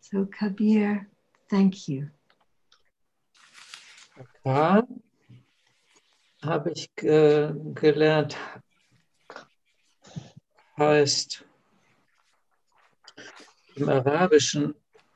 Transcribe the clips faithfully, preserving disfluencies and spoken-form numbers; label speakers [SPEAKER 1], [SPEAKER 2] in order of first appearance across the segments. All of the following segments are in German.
[SPEAKER 1] So Kabir, thank you.
[SPEAKER 2] Baka habe ich ge gelernt, heißt im Arabischen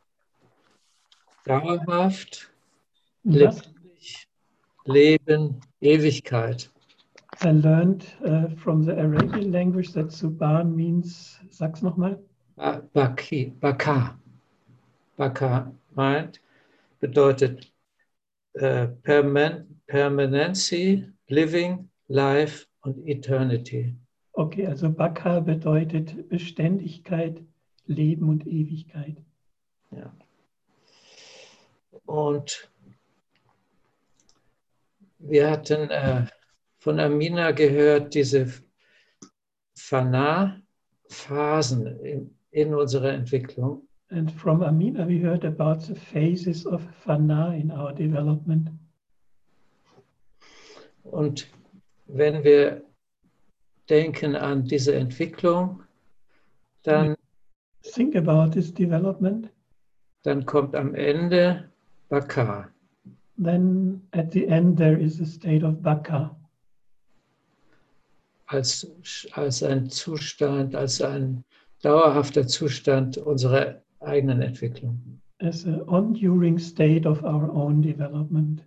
[SPEAKER 2] dauerhaft, lebendig, Leben, Ewigkeit.
[SPEAKER 3] I learned uh, from the Arabian language that Subhan means, sag's nochmal.
[SPEAKER 2] Baki, Baka. Baka meint, bedeutet uh, perman Permanency, Living, Life und Eternity.
[SPEAKER 3] Okay, also Baka bedeutet Beständigkeit, Leben und Ewigkeit.
[SPEAKER 2] Ja. Und wir hatten äh, von Amina gehört, diese Fana-Phasen in, in unserer Entwicklung.
[SPEAKER 3] And from Amina we heard about the phases of Fana in our development.
[SPEAKER 2] Und wenn wir denken an diese Entwicklung, dann,
[SPEAKER 3] think about this development,
[SPEAKER 2] dann kommt am Ende Baka.
[SPEAKER 3] Then at the end there is a state of Baka.
[SPEAKER 2] Als, als ein Zustand, als ein dauerhafter Zustand unserer eigenen Entwicklung.
[SPEAKER 3] As an enduring state of our own development.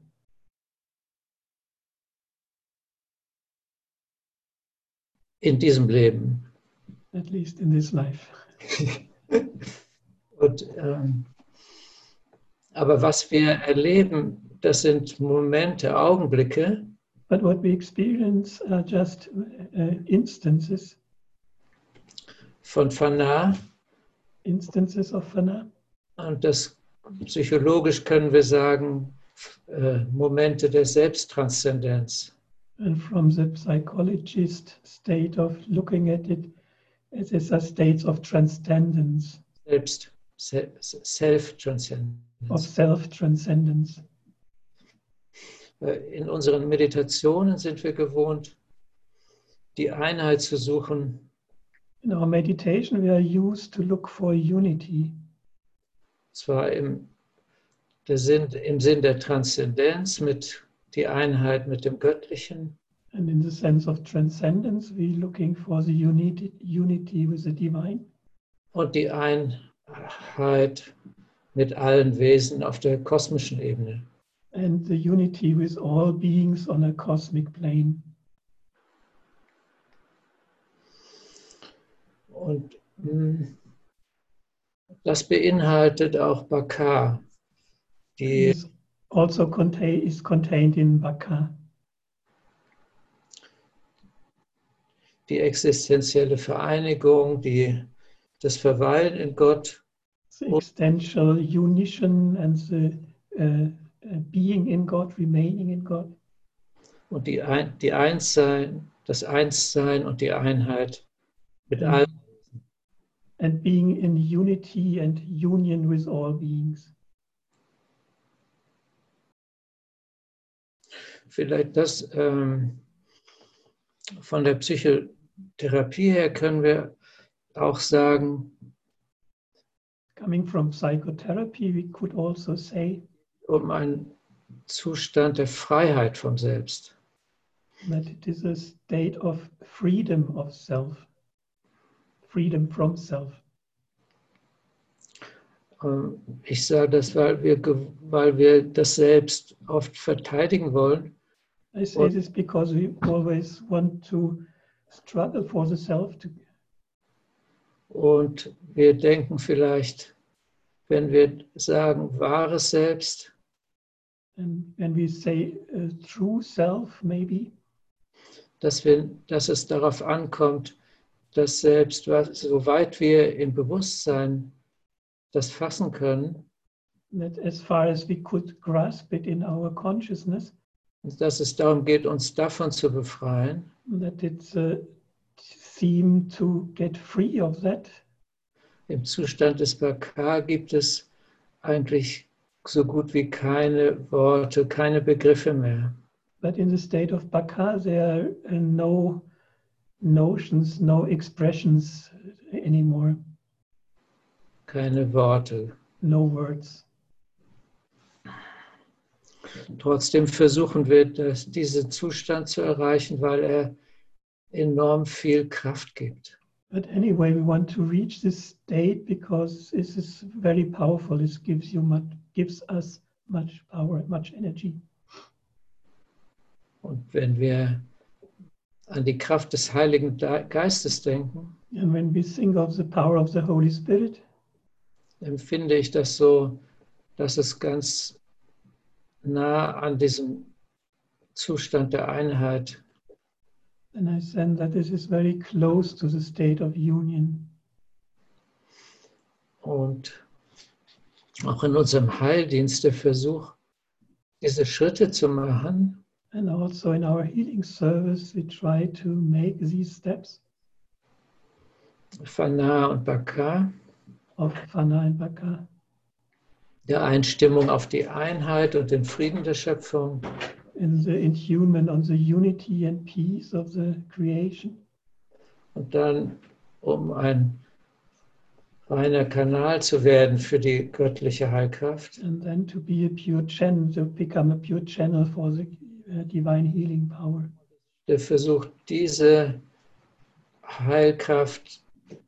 [SPEAKER 2] In diesem Leben.
[SPEAKER 3] At least in this life.
[SPEAKER 2] Und, ähm, aber was wir erleben, das sind Momente, Augenblicke.
[SPEAKER 3] But what we experience are just uh, instances.
[SPEAKER 2] Von Fana.
[SPEAKER 3] Instances of Fana.
[SPEAKER 2] Und das psychologisch können wir sagen, äh, Momente der Selbsttranszendenz.
[SPEAKER 3] And from the psychologist state of looking at it, it is a state of transcendence.
[SPEAKER 2] Selbst, Self-Transcendence.
[SPEAKER 3] Of self-transcendence.
[SPEAKER 2] In unseren Meditationen sind wir gewohnt, die Einheit zu suchen.
[SPEAKER 3] In our meditation we are used to look for unity.
[SPEAKER 2] Zwar im, der Sinn, im Sinn der Transzendenz, mit die Einheit mit dem Göttlichen.
[SPEAKER 3] And in the sense of transcendence, we're looking for the unity, unity with the divine.
[SPEAKER 2] Und die Einheit mit allen Wesen auf der kosmischen Ebene.
[SPEAKER 3] And the unity with all beings on a cosmic plane.
[SPEAKER 2] Und mh, das beinhaltet auch Baka, die
[SPEAKER 3] also contain, is contained in Baka.
[SPEAKER 2] Die existenzielle Vereinigung, die, das Verweilen in Gott.
[SPEAKER 3] The existential unition and the uh, uh, being in God, remaining in God.
[SPEAKER 2] Und die, Ein, die Einssein, das Einssein und die Einheit mit
[SPEAKER 3] and,
[SPEAKER 2] allen.
[SPEAKER 3] And being in unity and union with all beings.
[SPEAKER 2] Vielleicht das ähm, von der Psychotherapie her können wir auch sagen,
[SPEAKER 3] coming from psychotherapy, we could also say,
[SPEAKER 2] um einen Zustand der Freiheit vom Selbst.
[SPEAKER 3] That it is a state of freedom of self, freedom from self.
[SPEAKER 2] Ähm, ich sage das, weil wir, weil wir das Selbst oft verteidigen wollen.
[SPEAKER 3] I say this because we always want to struggle for the self. To
[SPEAKER 2] Und wir denken vielleicht, wenn wir sagen, wahres Selbst,
[SPEAKER 3] and when we say uh, true self, maybe,
[SPEAKER 2] dass, wir, dass es darauf ankommt, dass selbst, soweit wir im Bewusstsein das fassen können,
[SPEAKER 3] that as far as we could grasp it in our consciousness,
[SPEAKER 2] dass es darum geht, uns davon zu befreien,
[SPEAKER 3] that it's a theme to get free of that.
[SPEAKER 2] Im Zustand des Baka gibt es eigentlich so gut wie keine Worte, keine Begriffe mehr.
[SPEAKER 3] But in the state of Baka, there are no notions, no expressions anymore.
[SPEAKER 2] Keine Worte.
[SPEAKER 3] no words.
[SPEAKER 2] Trotzdem versuchen wir, das, diesen Zustand zu erreichen, weil er enorm viel Kraft gibt.
[SPEAKER 3] But anyway, we want to reach this state because this is very powerful. It gives you much, gives us much power, much energy.
[SPEAKER 2] Und wenn wir an die Kraft des Heiligen Geistes denken,
[SPEAKER 3] And when we think of the power of the Holy Spirit,
[SPEAKER 2] empfinde ich das so, dass es ganz nah an diesem Zustand der Einheit
[SPEAKER 3] and I sense that this is very close to the state of union.
[SPEAKER 2] und auch in unserem Heildienst der Versuch, diese Schritte zu machen,
[SPEAKER 3] And also in our healing service, we try to make these steps
[SPEAKER 2] Fana und Baka,
[SPEAKER 3] of Fana and Baka,
[SPEAKER 2] der Einstimmung auf die Einheit und den Frieden der Schöpfung,
[SPEAKER 3] in the inhuman on the unity and peace of the creation.
[SPEAKER 2] und dann, um ein reiner Kanal zu werden für die göttliche Heilkraft,
[SPEAKER 3] And then to be a pure channel, to become a pure channel for the uh, divine healing power.
[SPEAKER 2] der versucht, diese Heilkraft,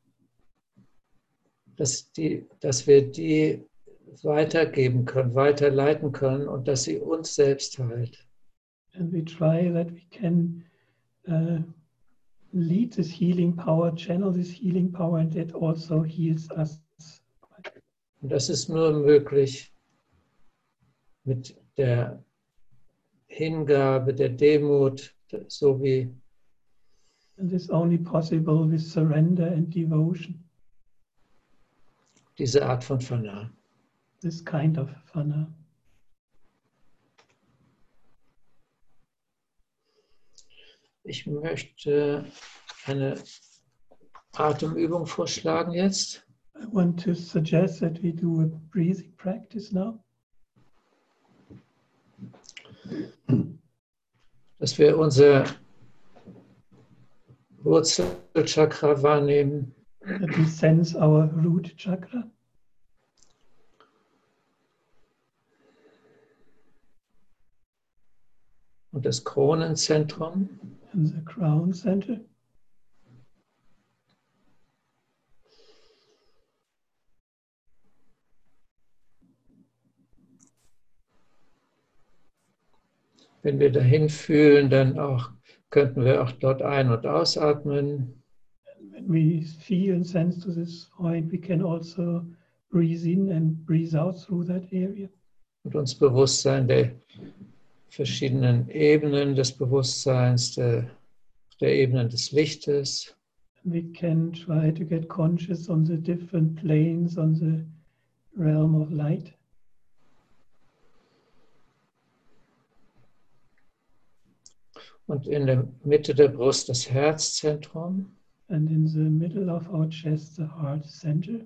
[SPEAKER 2] dass, die, dass wir die weitergeben können, weiterleiten können und dass sie uns selbst heilt.
[SPEAKER 3] And we try that we can uh, lead this healing power, channel this healing power, and it also heals us.
[SPEAKER 2] Und das ist nur möglich mit der Hingabe, der Demut, so wie
[SPEAKER 3] And this only possible with surrender and devotion,
[SPEAKER 2] diese Art von Fana.
[SPEAKER 3] this kind of Fana.
[SPEAKER 2] Ich möchte eine Atemübung vorschlagen jetzt.
[SPEAKER 3] I want to suggest that we do a breathing practice now,
[SPEAKER 2] Dass wir unser Wurzelchakra wahrnehmen
[SPEAKER 3] that we sense our root chakra
[SPEAKER 2] und das Kronenzentrum
[SPEAKER 3] and the crown center.
[SPEAKER 2] Wenn wir dahin fühlen, dann auch, könnten wir auch dort ein- und ausatmen.
[SPEAKER 3] When we feel and sense to this point, we can also breathe in and breathe out through that area.
[SPEAKER 2] Und uns bewusst sein der verschiedenen Ebenen des Bewusstseins, der, der Ebenen des Lichtes.
[SPEAKER 3] We can try to get conscious on the different planes, on the realm of light.
[SPEAKER 2] Und in der Mitte der Brust das Herzzentrum.
[SPEAKER 3] And in the middle of our chest, the heart center.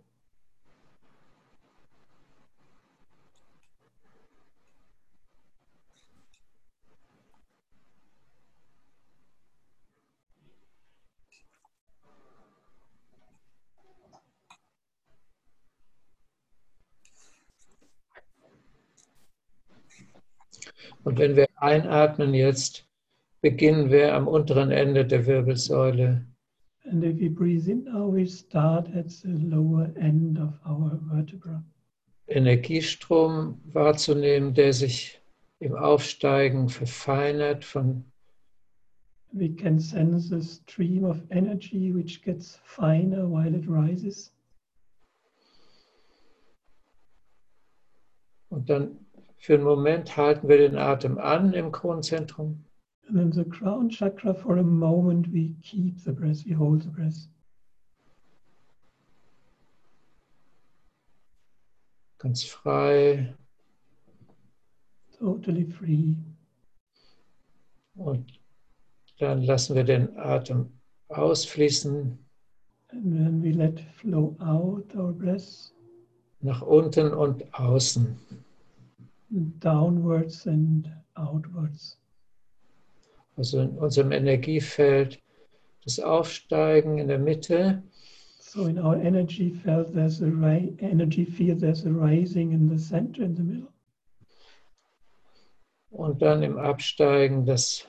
[SPEAKER 2] Und wenn wir einatmen jetzt, beginnen wir am unteren Ende der Wirbelsäule.
[SPEAKER 3] And if we breathe in now, we start at the lower end of our vertebra.
[SPEAKER 2] Energiestrom wahrzunehmen, der sich im Aufsteigen verfeinert von
[SPEAKER 3] We can sense a stream of energy which gets finer while it rises.
[SPEAKER 2] und dann für einen Moment halten wir den Atem an im Kronenzentrum.
[SPEAKER 3] And in the crown chakra, for a moment, we keep the breath, we hold the breath.
[SPEAKER 2] Ganz frei.
[SPEAKER 3] Totally free.
[SPEAKER 2] Und dann lassen wir den Atem ausfließen.
[SPEAKER 3] And then we let flow out our breath.
[SPEAKER 2] Nach unten und außen.
[SPEAKER 3] Downwards and outwards.
[SPEAKER 2] Also in unserem Energiefeld das Aufsteigen in der Mitte.
[SPEAKER 3] So in our energy field, there's a ri- energy field, there's a rising in the center, in the middle.
[SPEAKER 2] Und dann im Absteigen das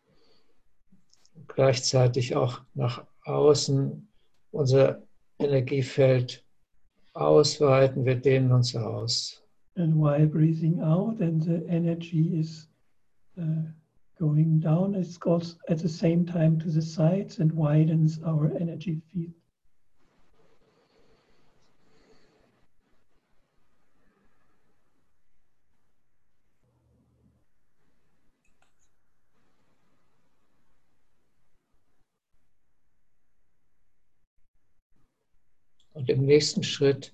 [SPEAKER 2] gleichzeitig auch nach außen unser Energiefeld ausweiten, wir dehnen uns aus.
[SPEAKER 3] And while breathing out and the energy is uh, going down, it goes at the same time to the sides and widens our energy field.
[SPEAKER 2] Und im nächsten Schritt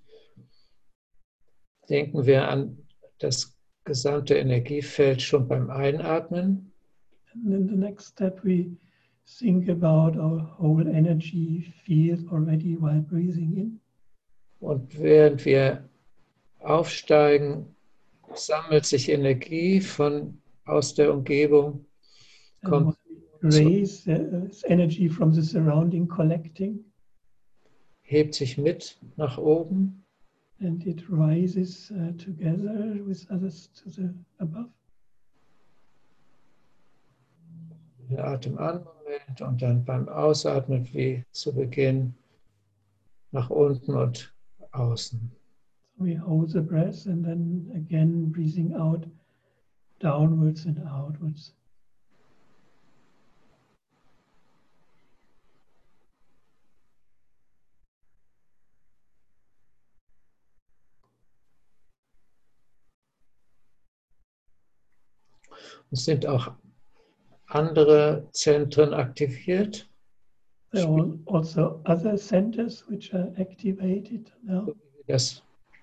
[SPEAKER 2] denken wir an das gesamte Energiefeld schon beim Einatmen.
[SPEAKER 3] And in the next step, we think about our whole energy field already while breathing in.
[SPEAKER 2] Und während wir aufsteigen, sammelt sich Energie von, aus der Umgebung,
[SPEAKER 3] And
[SPEAKER 2] kommt
[SPEAKER 3] raise uh, energy from the surrounding collecting,
[SPEAKER 2] hebt sich mit nach oben
[SPEAKER 3] and it rises uh, together with others to the above.
[SPEAKER 2] den Atem an Moment und dann beim Ausatmen wie zu Beginn nach unten und außen.
[SPEAKER 3] We hold the breath and then again breathing out downwards and outwards.
[SPEAKER 2] Es sind auch andere Zentren aktiviert,
[SPEAKER 3] There are also other centers which are activated now,
[SPEAKER 2] so wie wir das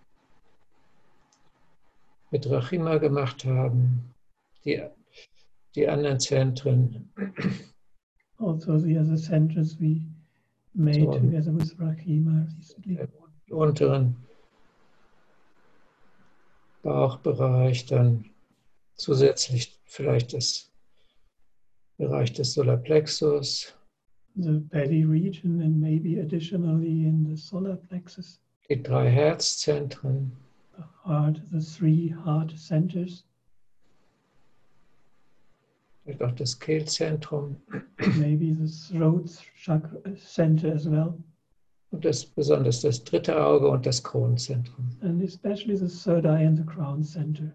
[SPEAKER 2] mit Rachima gemacht haben, die, die anderen Zentren.
[SPEAKER 3] also the other centers we made
[SPEAKER 2] So.
[SPEAKER 3] together with Rakima recently.
[SPEAKER 2] Im unteren Bauchbereich, dann zusätzlich vielleicht das Bereich des Solarplexus,
[SPEAKER 3] The belly region and maybe additionally in the solar plexus,
[SPEAKER 2] die drei Herzzentren,
[SPEAKER 3] the heart, the three heart centers,
[SPEAKER 2] vielleicht auch das Kehlzentrum
[SPEAKER 3] maybe the throat chakra center as well,
[SPEAKER 2] und das, besonders das dritte Auge und das Kronenzentrum.
[SPEAKER 3] and especially the third eye and the crown center.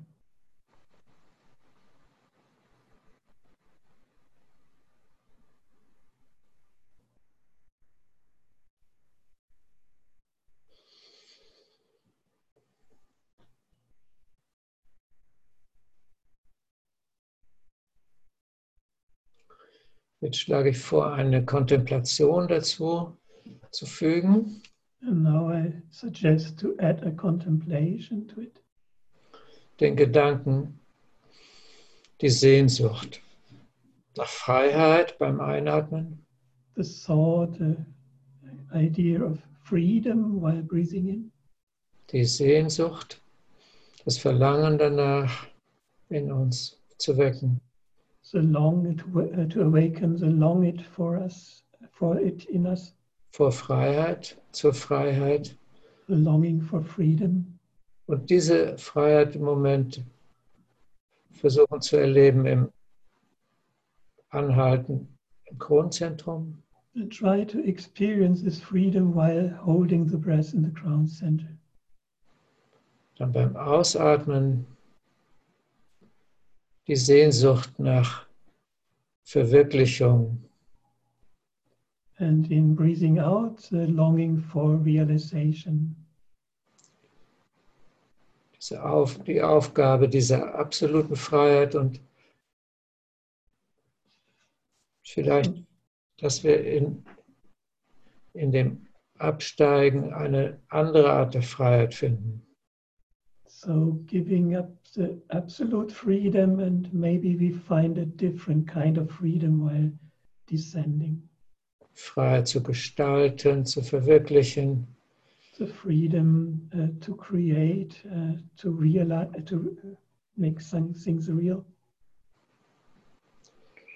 [SPEAKER 2] Jetzt schlage ich vor, eine Kontemplation dazu zu fügen.
[SPEAKER 3] And now I suggest to add a contemplation to it.
[SPEAKER 2] Den Gedanken, die Sehnsucht nach Freiheit beim Einatmen,
[SPEAKER 3] The thought, the idea of freedom while breathing in,
[SPEAKER 2] die Sehnsucht, das Verlangen danach in uns zu wecken.
[SPEAKER 3] the long to, uh, to awaken the long it for us, for it in us,
[SPEAKER 2] Vor Freiheit, zur Freiheit.
[SPEAKER 3] the longing for freedom,
[SPEAKER 2] Und diese Freiheit im Moment versuchen zu erleben im Anhalten im Kronenzentrum,
[SPEAKER 3] and try to experience this freedom while holding the breath in the crown center.
[SPEAKER 2] dann beim Ausatmen die Sehnsucht nach Verwirklichung,
[SPEAKER 3] And in breathing out, the longing for realization,
[SPEAKER 2] diese Auf, die Aufgabe dieser absoluten Freiheit und vielleicht, dass wir in, in dem Absteigen eine andere Art der Freiheit finden.
[SPEAKER 3] so giving up the absolute freedom, and maybe we find a different kind of freedom while descending.
[SPEAKER 2] Freiheit zu gestalten, zu verwirklichen,
[SPEAKER 3] The freedom uh, to create, uh, to realize, to make some things real.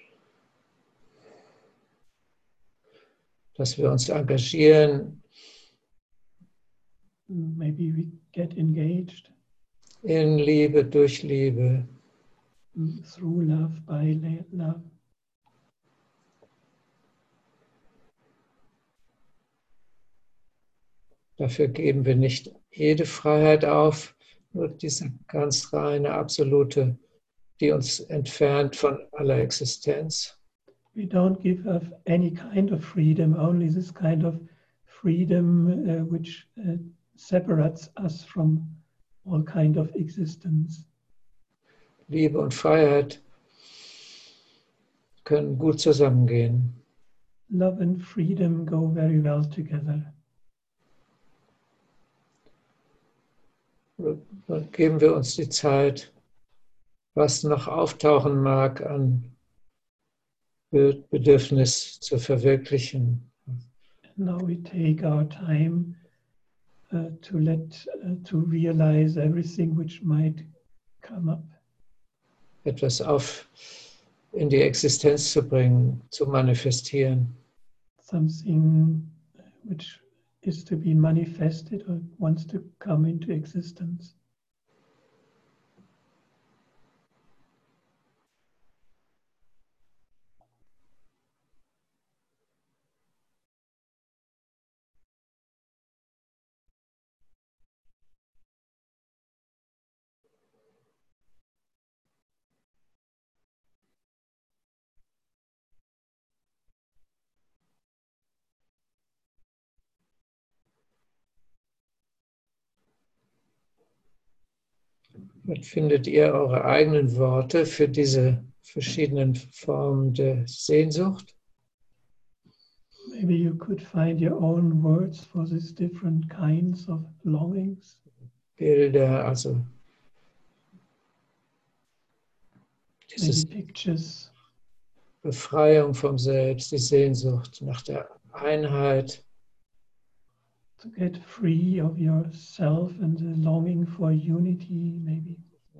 [SPEAKER 2] dass wir uns engagieren
[SPEAKER 3] maybe we get engaged
[SPEAKER 2] in Liebe, durch Liebe.
[SPEAKER 3] through love, by love.
[SPEAKER 2] Dafür geben wir nicht jede Freiheit auf, nur diese ganz reine, absolute, die uns entfernt von aller Existenz.
[SPEAKER 3] We don't give up any kind of freedom, only this kind of freedom uh, which uh, separates us from all kind of existence.
[SPEAKER 2] Liebe und Freiheit können gut zusammengehen.
[SPEAKER 3] Love and freedom go very well together.
[SPEAKER 2] Dann geben wir uns die Zeit, was noch auftauchen mag an Bedürfnis zu verwirklichen.
[SPEAKER 3] Now we take our time uh, to let, uh, to realize everything which might come up.
[SPEAKER 2] Etwas auf in die Existenz zu bringen, zu manifestieren.
[SPEAKER 3] Something which is to be manifested or wants to come into existence.
[SPEAKER 2] Und findet ihr eure eigenen Worte für diese verschiedenen Formen der Sehnsucht?
[SPEAKER 3] Maybe you could find your own words for these different kinds of longings.
[SPEAKER 2] Bilder, also diese
[SPEAKER 3] pictures.
[SPEAKER 2] Befreiung vom Selbst, die Sehnsucht nach der Einheit.
[SPEAKER 3] To get free of yourself and the longing for unity, maybe.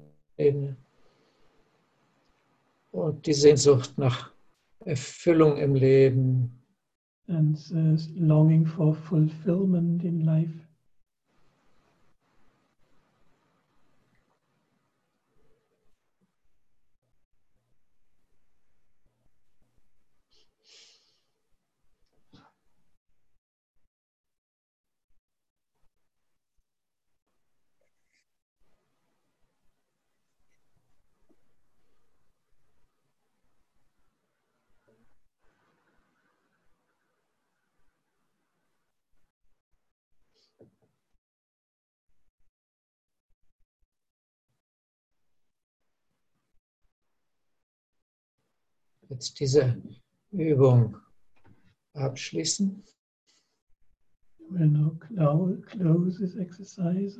[SPEAKER 2] Und die Sehnsucht nach Erfüllung im Leben.
[SPEAKER 3] And the longing for fulfillment in life.
[SPEAKER 2] Jetzt diese Übung abschließen.
[SPEAKER 3] We'll now close this exercise.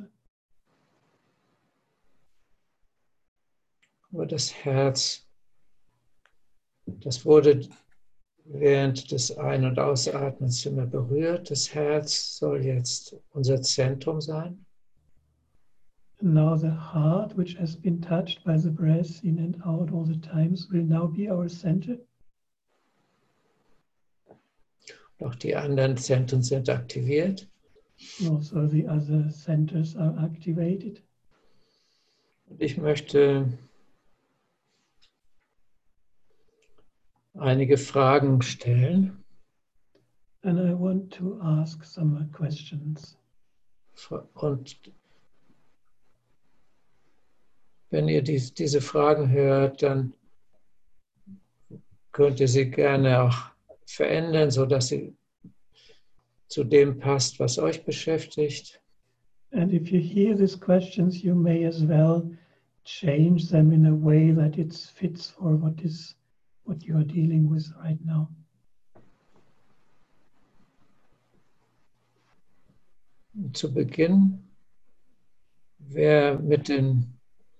[SPEAKER 2] Aber das Herz, das wurde während des Ein- und Ausatmens immer berührt. Das Herz soll jetzt unser Zentrum sein.
[SPEAKER 3] Now the heart, which has been touched by the breath in and out all the times, will now be our center.
[SPEAKER 2] Auch die anderen Zentren sind aktiviert.
[SPEAKER 3] Also the other centers are activated.
[SPEAKER 2] Und ich möchte einige Fragen stellen.
[SPEAKER 3] And I want to ask some questions.
[SPEAKER 2] Und wenn ihr die, diese Fragen hört, dann könnt ihr sie gerne auch verändern, sodass sie zu dem passt, was euch beschäftigt.
[SPEAKER 3] And if you hear these questions, you may as well change them in a way that it fits for what is what you are dealing with right now.
[SPEAKER 2] Zu Beginn, wer mit dem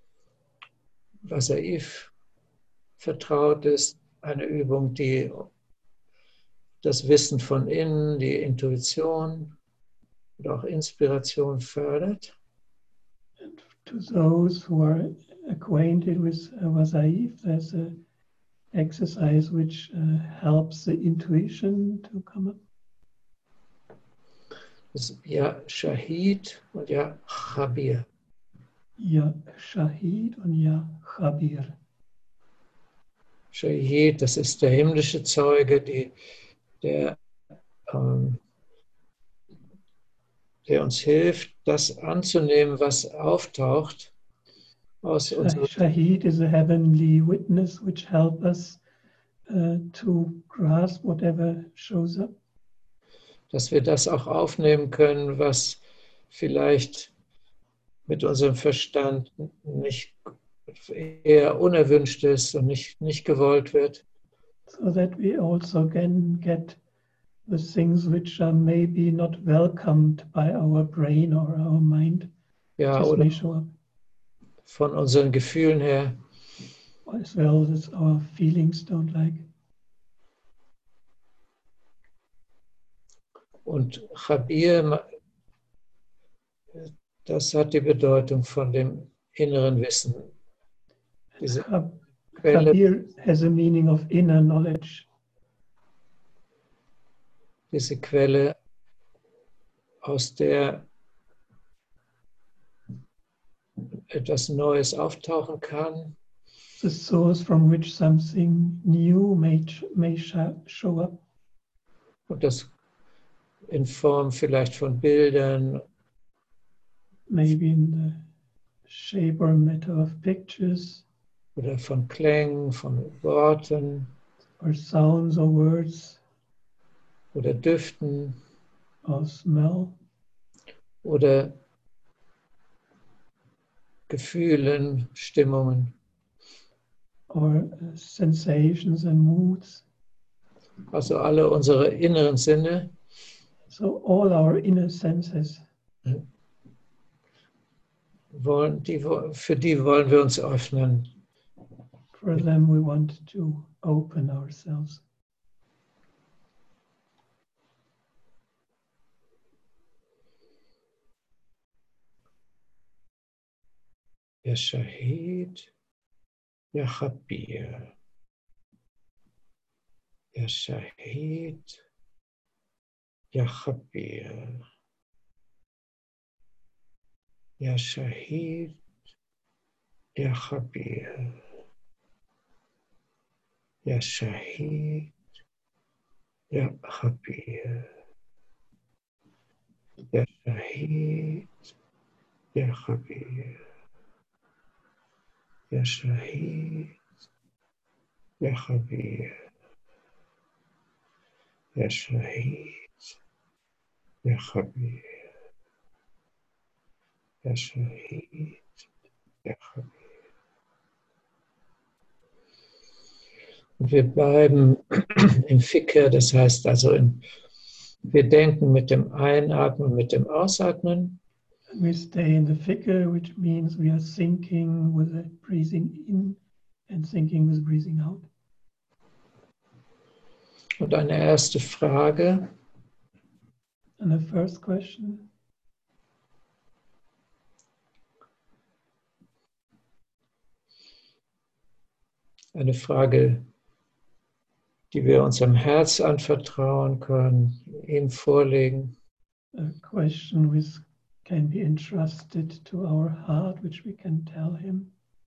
[SPEAKER 2] Vasaïv vertraut ist, eine Übung, die das Wissen von innen, die Intuition und auch Inspiration fördert.
[SPEAKER 3] And to those who are acquainted with Vasaïv, there's an exercise which uh, helps the intuition to come up.
[SPEAKER 2] ist ja Shahid und ja Chabir.
[SPEAKER 3] Ja Shahid und Ja Chabir.
[SPEAKER 2] Shahid, das ist der himmlische Zeuge, die, der, ähm, der uns hilft, das anzunehmen, was auftaucht aus unserem.
[SPEAKER 3] Shahid is a heavenly witness which helps us uh, to grasp whatever shows up.
[SPEAKER 2] Dass wir das auch aufnehmen können, was vielleicht mit unserem Verstand nicht eher unerwünscht ist und nicht, nicht gewollt wird.
[SPEAKER 3] So that we also can get the things which are maybe not welcomed by our brain or our mind.
[SPEAKER 2] Ja,
[SPEAKER 3] Just
[SPEAKER 2] oder
[SPEAKER 3] may show up.
[SPEAKER 2] von unseren Gefühlen her.
[SPEAKER 3] As well as our feelings don't like.
[SPEAKER 2] Und Chabir, das hat die Bedeutung von dem inneren Wissen. Diese Quelle,
[SPEAKER 3] Chabir has a meaning of inner knowledge.
[SPEAKER 2] diese Quelle, aus der etwas Neues auftauchen kann.
[SPEAKER 3] The source from which something new may, may show up.
[SPEAKER 2] Und das in Form vielleicht von Bildern.
[SPEAKER 3] Maybe in the shape or matter of pictures.
[SPEAKER 2] Oder von Klängen, von Worten.
[SPEAKER 3] Or sounds or words.
[SPEAKER 2] Oder Düften.
[SPEAKER 3] Or smell.
[SPEAKER 2] Oder Gefühlen, Stimmungen.
[SPEAKER 3] Or uh, sensations and moods.
[SPEAKER 2] Also alle unsere inneren Sinne.
[SPEAKER 3] So all our inner senses.
[SPEAKER 2] Wollen, die, für die wollen wir uns öffnen.
[SPEAKER 3] For them we want to open ourselves.
[SPEAKER 2] Ya Shahid, Ya Chabir. Ya Shahid, Ya Chabir. Ya Shahid, Ya Chabir. Ya Shahid, Ya Chabir. Ya Shahid, Ya Chabir. Ya Shahid, Ya Chabir. Ya Shahid, Ya Chabir. Ya Shahid, Ya Chabir. Und wir bleiben im Fikr, das heißt also, in, wir denken mit dem Einatmen, mit dem Ausatmen.
[SPEAKER 3] And we stay in the fikr, which means we are thinking with the breathing in and thinking with breathing out.
[SPEAKER 2] Und eine erste Frage.
[SPEAKER 3] And the first question.
[SPEAKER 2] Eine Frage, die wir unserem Herz anvertrauen können, ihm vorlegen.
[SPEAKER 3] A question which can be entrusted to our heart, which we can tell him.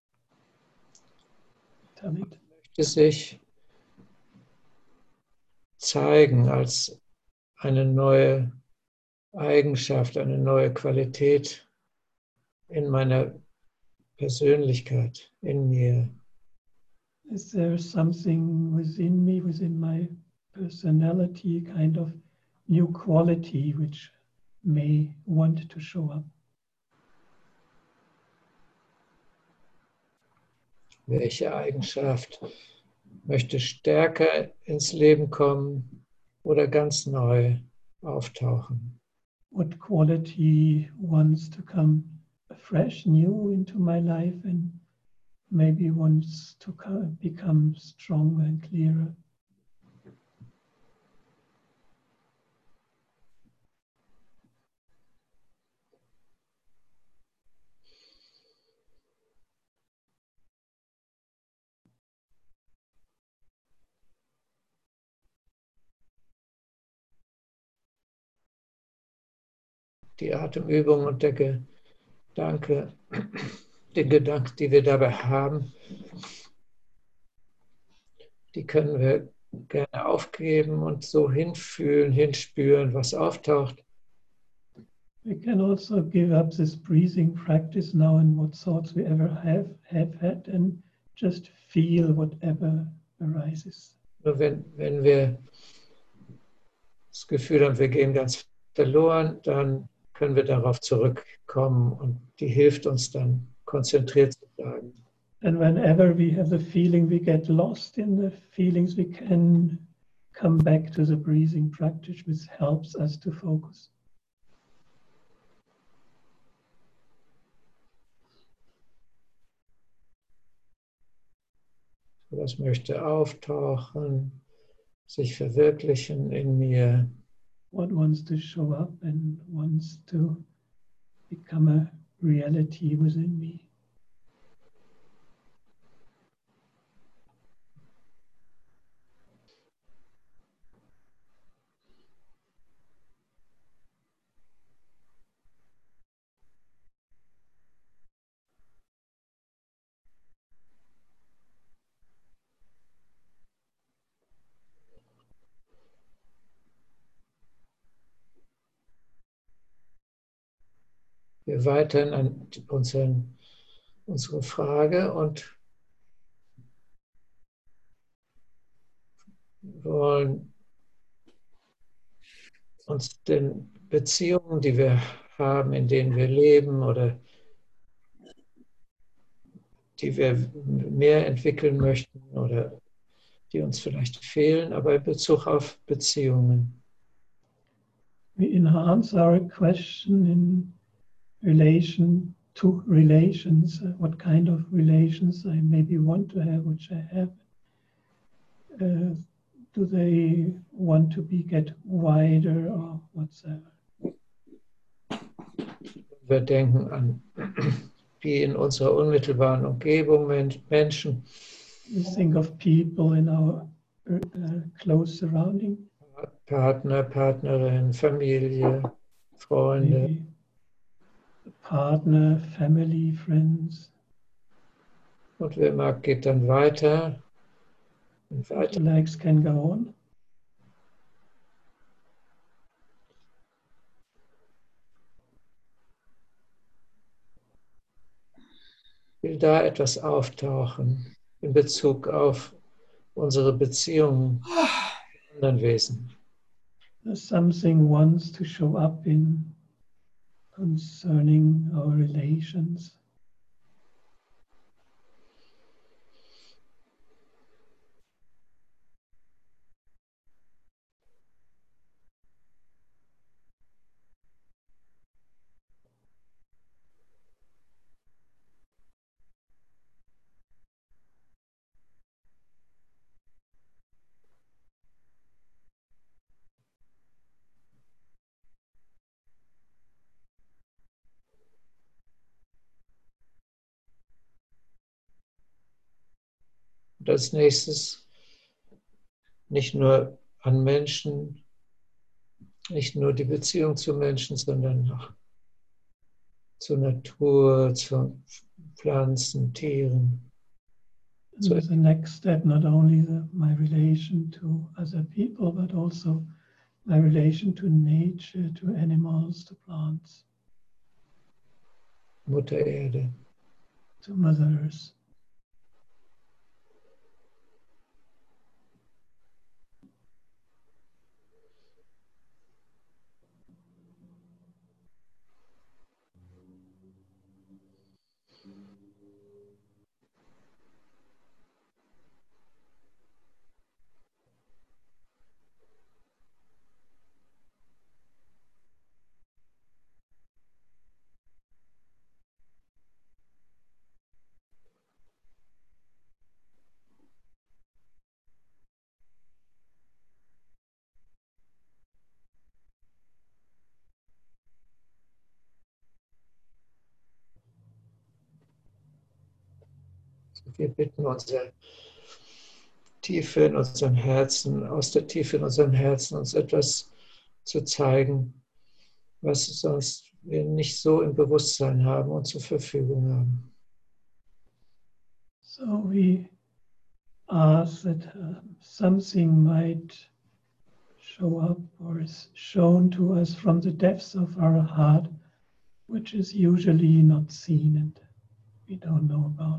[SPEAKER 3] Tell it.
[SPEAKER 2] Möchte sich zeigen als eine neue Eigenschaft, eine neue Qualität in meiner Persönlichkeit, in mir.
[SPEAKER 3] Is there something within me, within my personality, kind of new quality which may want to show up?
[SPEAKER 2] Welche Eigenschaft möchte stärker ins Leben kommen oder ganz neu auftauchen?
[SPEAKER 3] What quality wants to come fresh, new into my life and maybe wants to become stronger and clearer?
[SPEAKER 2] die Atemübung und der Gedanke, den Gedanken, die wir dabei haben, die können wir gerne aufgeben und so hinfühlen, hinspüren, was auftaucht.
[SPEAKER 3] We can also give up this breathing practice now and what thoughts we ever have, have had and just feel whatever arises.
[SPEAKER 2] Nur wenn, wenn wir das Gefühl haben, wir gehen ganz verloren, dann können wir darauf zurückkommen und die hilft uns dann, konzentriert zu bleiben.
[SPEAKER 3] And whenever we have the feeling we get lost in the feelings, we can come back to the breathing practice, which helps us to focus.
[SPEAKER 2] Was möchte auftauchen, sich verwirklichen in mir.
[SPEAKER 3] What wants to show up and wants to become a reality within me.
[SPEAKER 2] Wir weiterhin an unseren, unsere Frage und wollen uns den Beziehungen, die wir haben, in denen wir leben oder die wir mehr entwickeln möchten oder die uns vielleicht fehlen, aber in Bezug auf Beziehungen.
[SPEAKER 3] We enhance our question in relation to relations, uh, what kind of relations I maybe want to have, which I have. Uh, do they want to be get wider or whatsoever?
[SPEAKER 2] Wir denken an die in unserer unmittelbaren Umgebung Menschen.
[SPEAKER 3] We think of people in our uh, close surrounding.
[SPEAKER 2] Partner, Partnerin, Familie, Freunde.
[SPEAKER 3] Maybe partner, family, friends.
[SPEAKER 2] Und wer mag, geht dann weiter. Und weiter.
[SPEAKER 3] The legs can go on.
[SPEAKER 2] Will da etwas auftauchen in Bezug auf unsere Beziehungen mit anderen Wesen?
[SPEAKER 3] Something wants to show up in concerning our relations.
[SPEAKER 2] Und als nächstes nicht nur an Menschen, nicht nur die Beziehung zu Menschen, sondern auch zur Natur, zu Pflanzen, Tieren.
[SPEAKER 3] So the next step, not only the, my relation to other people, but also my relation to nature, to animals, to plants,
[SPEAKER 2] Mutter Erde.
[SPEAKER 3] to Mother Earth.
[SPEAKER 2] Wir bitten unser Tiefe in unserem Herzen, aus der Tiefe in unserem Herzen uns etwas zu zeigen, was sonst wir nicht so im Bewusstsein haben und zur Verfügung haben.
[SPEAKER 3] So we ask that uh, something might show up or is shown to us from the depths of our heart, which is usually not seen and we don't know about.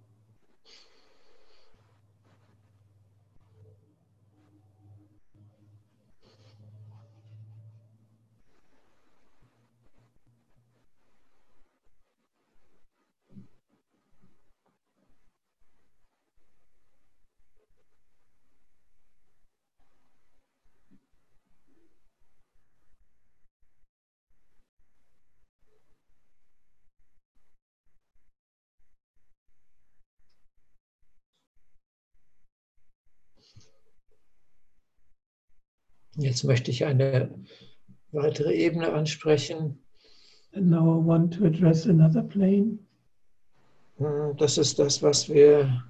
[SPEAKER 2] Jetzt möchte ich eine weitere Ebene ansprechen.
[SPEAKER 3] And now I want to address another plane.
[SPEAKER 2] Das ist das, was wir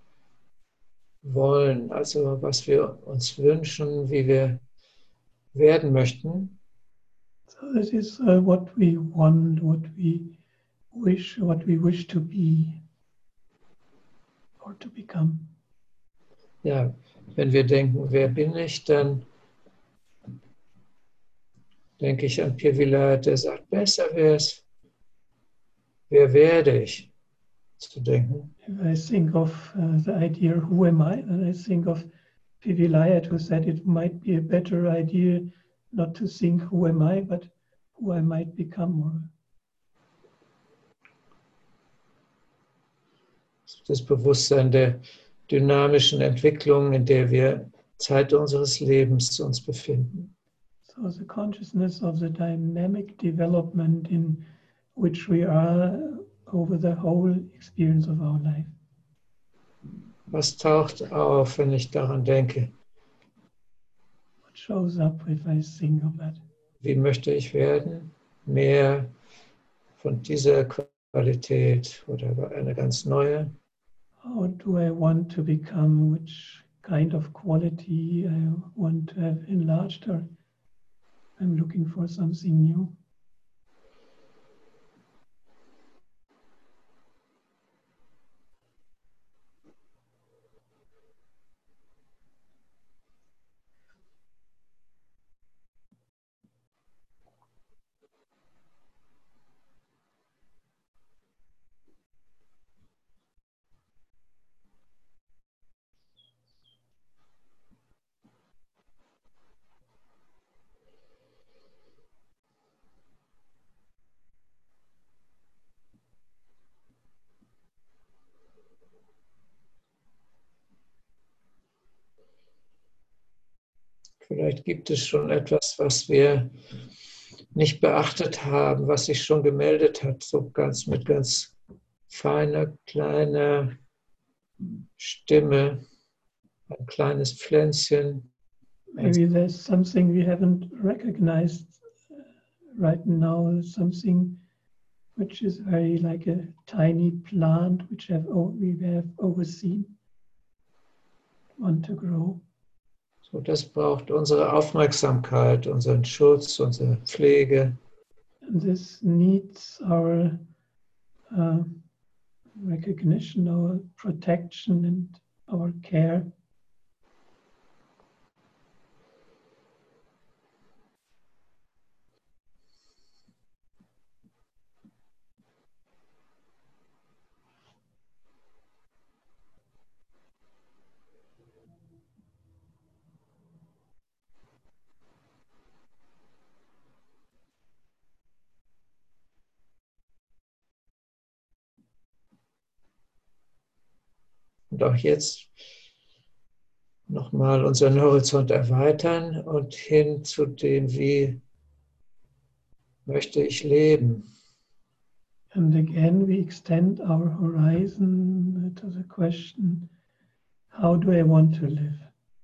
[SPEAKER 2] wollen, also was wir uns wünschen, wie wir werden möchten.
[SPEAKER 3] So this is uh, what we want, what we wish, what we wish to be or to become.
[SPEAKER 2] Ja, wenn wir denken, wer bin ich, dann denke ich an Pir Vilayat, der sagt, besser wäre es, wer werde ich, zu denken.
[SPEAKER 3] If I think of uh, the idea, who am I, then I think of Pir Vilayat, who said it might be a better idea not to think who am I, but who I might become. Or
[SPEAKER 2] Das Bewusstsein der dynamischen Entwicklung, in der wir Zeit unseres Lebens uns befinden.
[SPEAKER 3] so the consciousness of the dynamic development in which we are over the whole experience of our life.
[SPEAKER 2] Was taucht auf, wenn ich daran denke?
[SPEAKER 3] What shows up if I think of that?
[SPEAKER 2] Wie möchte ich werden? Mehr von dieser Qualität oder eine ganz neue?
[SPEAKER 3] How do I want to become? Which kind of quality I want to have enlarged, or I'm looking for something new?
[SPEAKER 2] Vielleicht gibt es schon etwas, was wir nicht beachtet haben, was sich schon gemeldet hat, so ganz mit ganz feiner, kleiner Stimme, ein kleines Pflänzchen.
[SPEAKER 3] Maybe there's something we haven't recognized right now, something which is very like a tiny plant which have we have overseen, want to grow.
[SPEAKER 2] So, das braucht unsere Aufmerksamkeit, unseren Schutz, unsere Pflege.
[SPEAKER 3] And this needs our uh, recognition, our protection, and our care.
[SPEAKER 2] Und auch jetzt nochmal unseren Horizont erweitern und hin zu dem, wie möchte ich leben.
[SPEAKER 3] And again, we extend our horizon to the question, how do I want to live?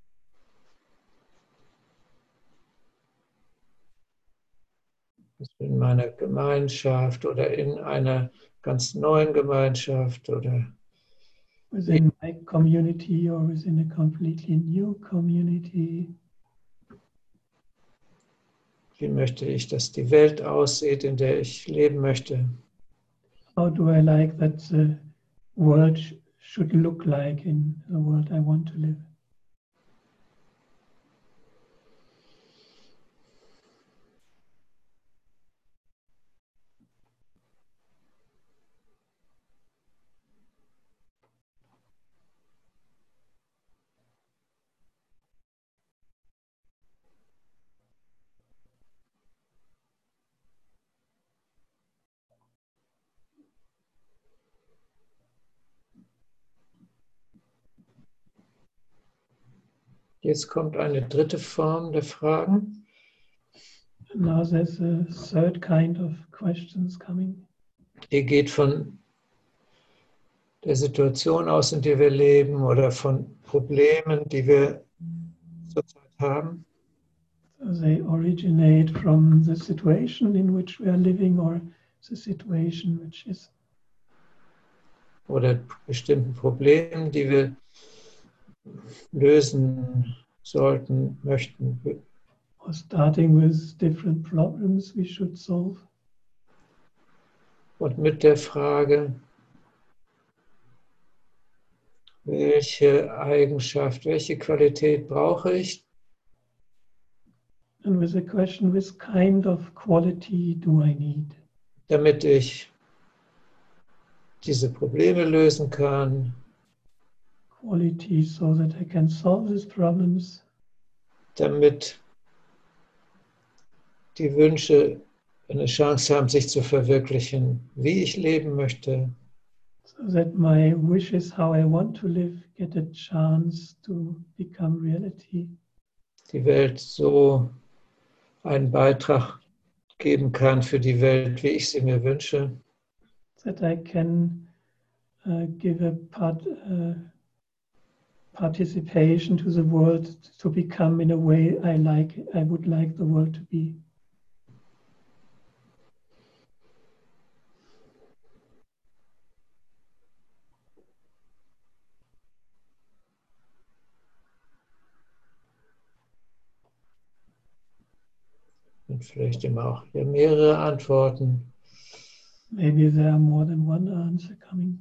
[SPEAKER 2] In meiner Gemeinschaft oder in einer ganz neuen Gemeinschaft oder
[SPEAKER 3] within my community or within a completely new community.
[SPEAKER 2] Wie möchte ich, dass die Welt aussieht, in der ich leben möchte?
[SPEAKER 3] How do I like that the world sh should look like in the world I want to live?
[SPEAKER 2] Jetzt kommt eine dritte Form der Fragen.
[SPEAKER 3] Now there's a third kind of questions coming.
[SPEAKER 2] Die geht von der Situation aus, in der wir leben, oder von Problemen, die wir zurzeit haben.
[SPEAKER 3] So they originate from the situation in which we are living or the situation which is.
[SPEAKER 2] Oder bestimmten Problemen, die wir lösen sollten, möchten.
[SPEAKER 3] Or starting with different problems we should solve.
[SPEAKER 2] Und mit der Frage, welche Eigenschaft, welche Qualität brauche ich,
[SPEAKER 3] And with the question, which kind of quality do I need?
[SPEAKER 2] damit ich diese Probleme lösen kann,
[SPEAKER 3] Quality so that I can solve these problems,
[SPEAKER 2] damit die Wünsche eine Chance haben, sich zu verwirklichen, wie ich leben möchte,
[SPEAKER 3] so that my wishes, how I want to live, get a chance to become reality.
[SPEAKER 2] die Welt so einen Beitrag geben kann für die Welt, wie ich sie mir wünsche.
[SPEAKER 3] That I can uh, give a part, uh, participation to the world to become in a way I like, I would like the world to be.
[SPEAKER 2] Und vielleicht immer auch hier mehrere Antworten.
[SPEAKER 3] Maybe there are more than one answer coming.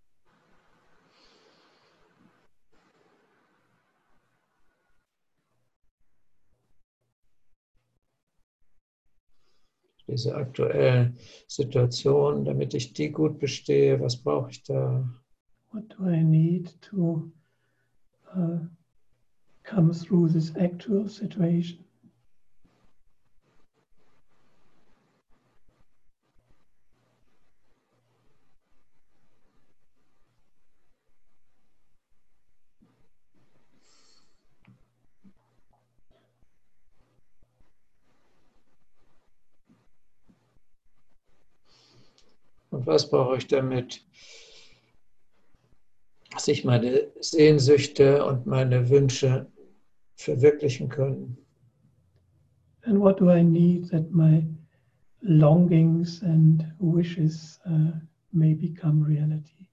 [SPEAKER 2] Diese aktuelle Situation, damit ich die gut bestehe, was brauche ich da?
[SPEAKER 3] What do I need to uh, come through this actual situation?
[SPEAKER 2] Und was brauche ich damit, dass sich meine Sehnsüchte und meine Wünsche verwirklichen können?
[SPEAKER 3] And what do I need that my longings and wishes uh, may become reality?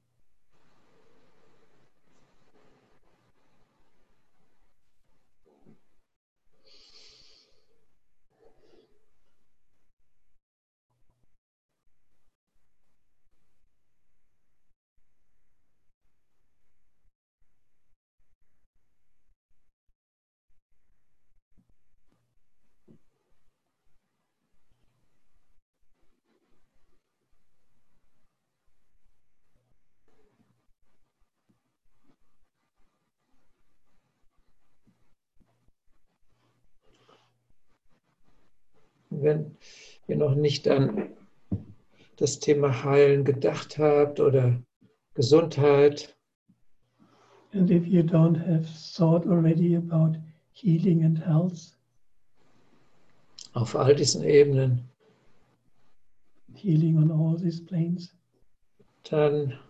[SPEAKER 2] Wenn ihr noch nicht an das Thema Heilen gedacht habt oder Gesundheit,
[SPEAKER 3] And if you don't have thought already about healing and health,
[SPEAKER 2] auf all diesen Ebenen,
[SPEAKER 3] healing on all these planes,
[SPEAKER 2] dann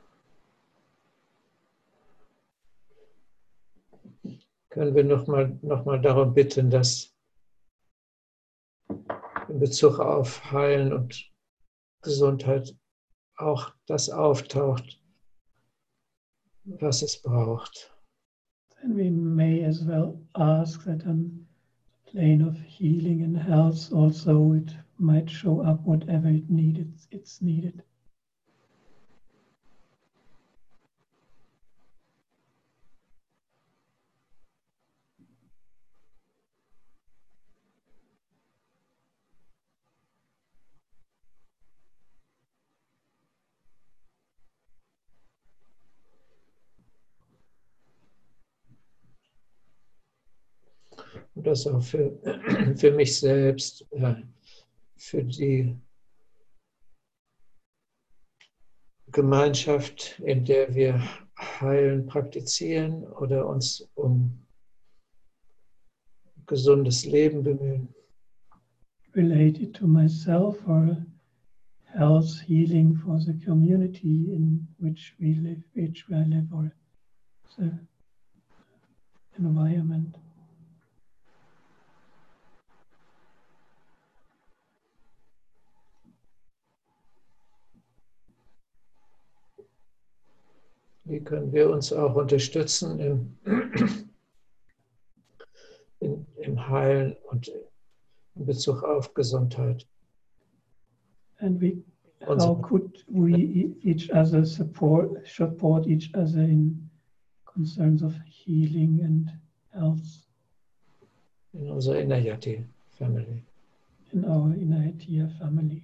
[SPEAKER 2] können wir nochmal noch mal darum bitten, dass in Bezug auf Heilen und Gesundheit auch das auftaucht, was es braucht.
[SPEAKER 3] then we may as well ask that on plane of healing and health, also it might show up whatever it needed, it's needed.
[SPEAKER 2] Und das auch für, für mich selbst, für die Gemeinschaft, in der wir heilen, praktizieren oder uns um gesundes Leben bemühen.
[SPEAKER 3] Related to myself or health, healing for the community in which we live, which I live, or the environment.
[SPEAKER 2] Wie können wir uns auch unterstützen im, in, im Heilen und in Bezug auf Gesundheit?
[SPEAKER 3] And we, how could we each other support, support each other in concerns of healing and health?
[SPEAKER 2] In unserer Inayati family.
[SPEAKER 3] In our Inayati family.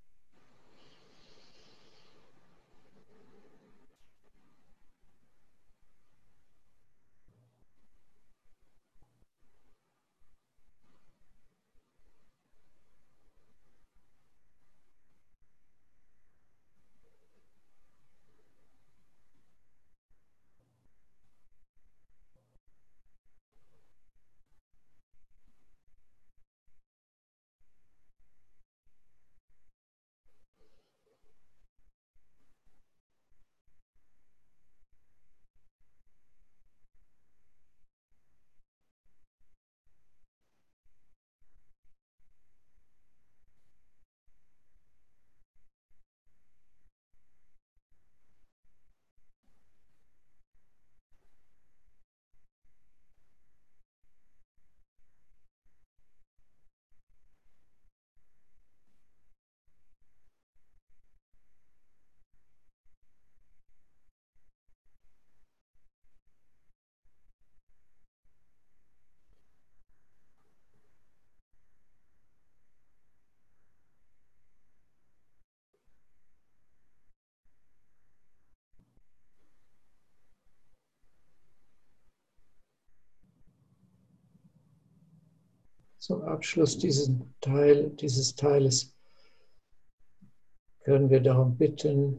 [SPEAKER 2] Zum Abschluss diesen Teil, dieses Teiles können wir darum bitten,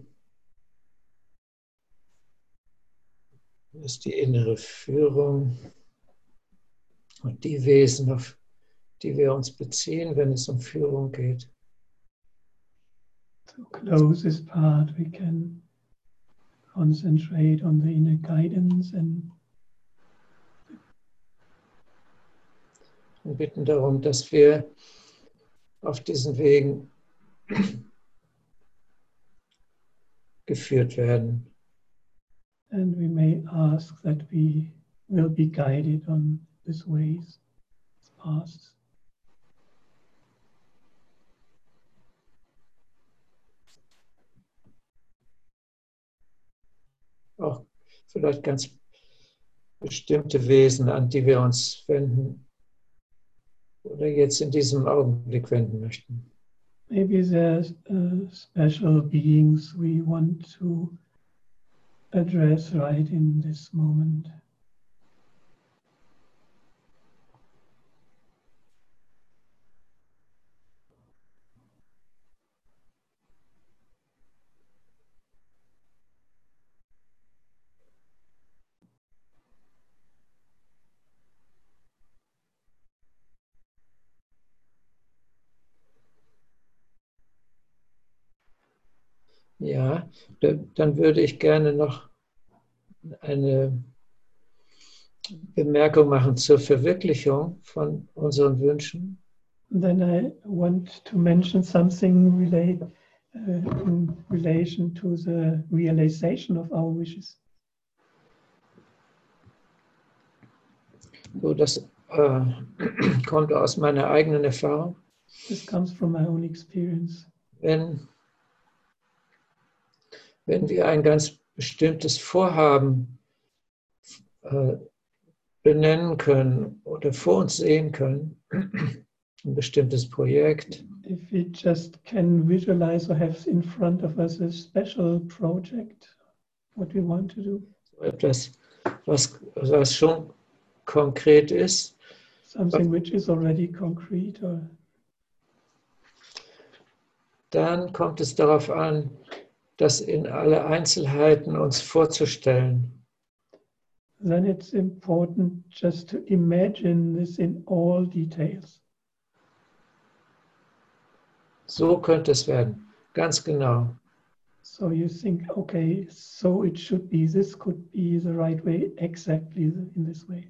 [SPEAKER 2] dass die innere Führung und die Wesen, auf die wir uns beziehen, wenn es um Führung geht,
[SPEAKER 3] to close this part, we can concentrate on the inner guidance and
[SPEAKER 2] und bitten darum, dass wir auf diesen Wegen geführt werden.
[SPEAKER 3] And we may ask that we will be guided on these ways, these paths.
[SPEAKER 2] Auch vielleicht ganz bestimmte Wesen, an die wir uns wenden oder jetzt in diesem Augenblick wenden möchten.
[SPEAKER 3] Maybe there's uh, special beings we want to address right in this moment.
[SPEAKER 2] Ja, dann würde ich gerne noch eine Bemerkung machen zur Verwirklichung von unseren Wünschen.
[SPEAKER 3] Then I want to mention something relate, uh, in relation to the realization of our wishes.
[SPEAKER 2] So, das äh, kommt aus meiner eigenen Erfahrung.
[SPEAKER 3] This comes from my own experience.
[SPEAKER 2] Wenn, wenn wir ein ganz bestimmtes Vorhaben äh, benennen können oder vor uns sehen können, ein bestimmtes Projekt,
[SPEAKER 3] If we just can visualize or have in front of us a special project, what we want to do,
[SPEAKER 2] etwas, was, was schon konkret ist,
[SPEAKER 3] something which is already concrete, or
[SPEAKER 2] dann kommt es darauf an, das in alle Einzelheiten uns vorzustellen.
[SPEAKER 3] then it's important just to imagine this in all details.
[SPEAKER 2] So könnte es werden, ganz genau.
[SPEAKER 3] So you think, okay, so it should be, this could be the right way, exactly in this way.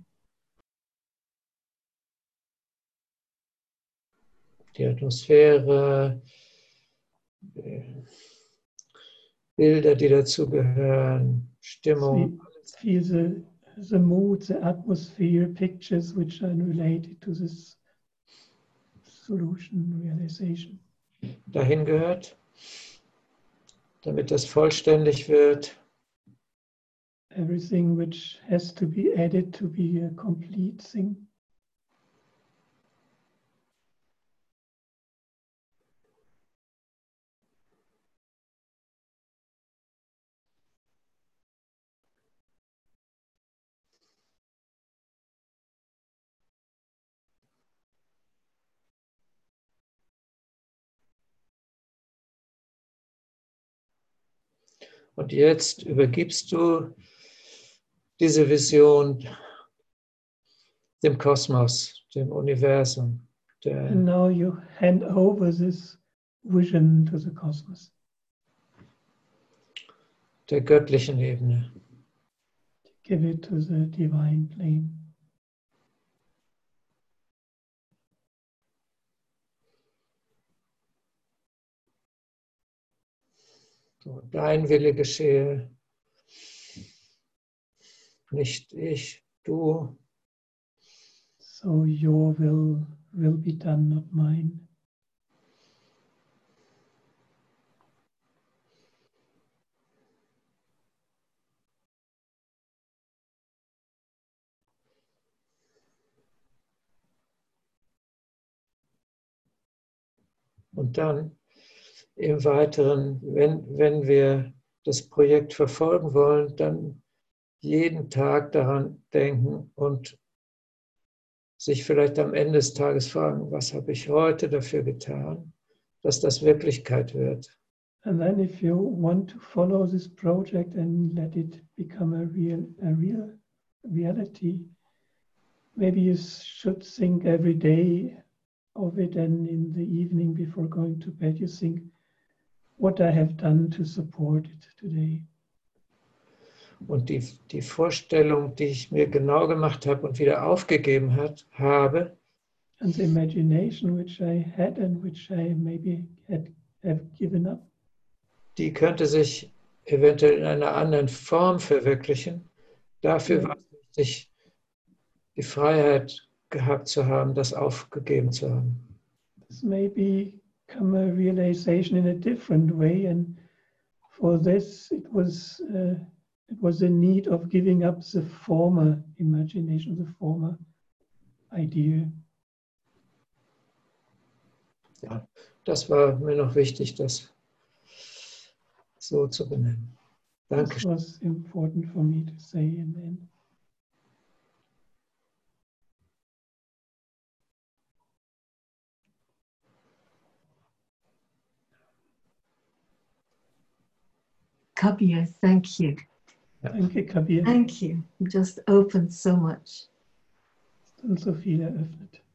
[SPEAKER 2] Die Atmosphäre, Bilder, die dazugehören, Stimmung.
[SPEAKER 3] Feel the, the mood, the atmosphere, pictures which are related to this solution realization.
[SPEAKER 2] Dahin gehört, damit das vollständig wird.
[SPEAKER 3] Everything which has to be added to be a complete thing.
[SPEAKER 2] Und jetzt übergibst du diese Vision dem Kosmos, dem Universum, der,
[SPEAKER 3] And now you hand over this vision to the cosmos,
[SPEAKER 2] der göttlichen Ebene.
[SPEAKER 3] give it to the divine plane.
[SPEAKER 2] So, dein Wille geschehe, nicht ich, du.
[SPEAKER 3] So your will will be done, not mine.
[SPEAKER 2] Und dann im Weiteren, wenn, wenn wir das Projekt verfolgen wollen, dann jeden Tag daran denken und sich vielleicht am Ende des Tages fragen, was habe ich heute dafür getan, dass das Wirklichkeit wird.
[SPEAKER 3] And then if you want to follow this project and let it become a real, a real reality, maybe you should think every day of it, and in the evening before going to bed, you think what I have done to support it today.
[SPEAKER 2] Und die, die Vorstellung, die ich mir genau gemacht habe und wieder aufgegeben hat, habe,
[SPEAKER 3] And the imagination which I had and which I maybe had have given up,
[SPEAKER 2] die könnte sich eventuell in einer anderen Form verwirklichen. Dafür war es wichtig, die Freiheit gehabt zu haben, das aufgegeben zu haben.
[SPEAKER 3] this may become a realization in a different way, and for this it was uh, it was the need of giving up the former imagination, the former idea.
[SPEAKER 2] Ja, das war mir noch wichtig, das so zu benennen. Danke.
[SPEAKER 3] This was important for me to say in the end.
[SPEAKER 1] Kabir, thank you.
[SPEAKER 3] Danke, Kabir.
[SPEAKER 1] Thank you. You just opened so much.
[SPEAKER 3] Hast uns so viel eröffnet.